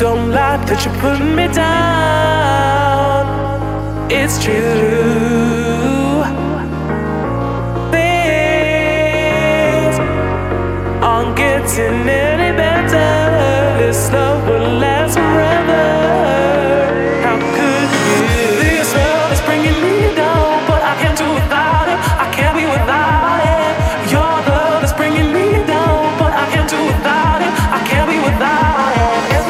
Don't like that you're putting me down. It's true. Things aren't getting any better. This love will last forever. How could you? This love is bringing me down, but I can't do without it. I can't be without it. Your love is bringing me down, but I can't do without it. I can't be without it.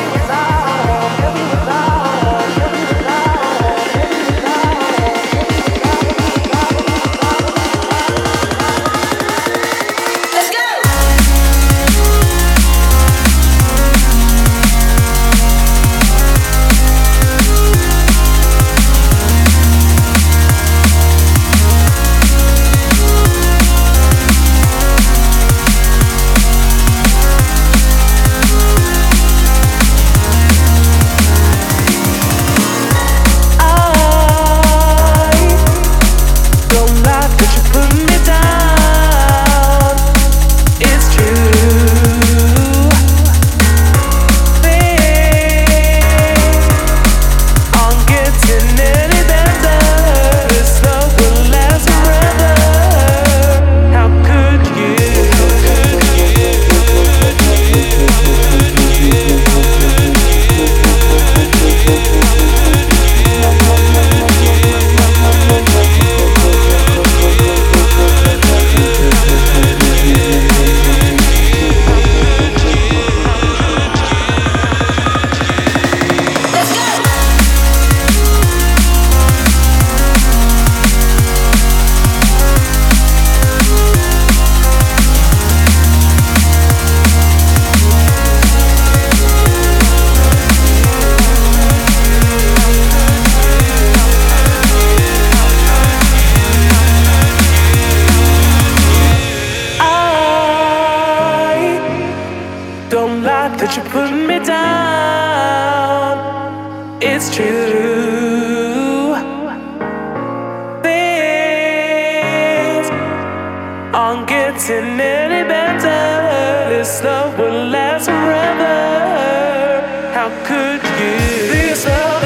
Don't like that you're putting me down. It's true. Things aren't getting any better. This love will last forever. How could you? This love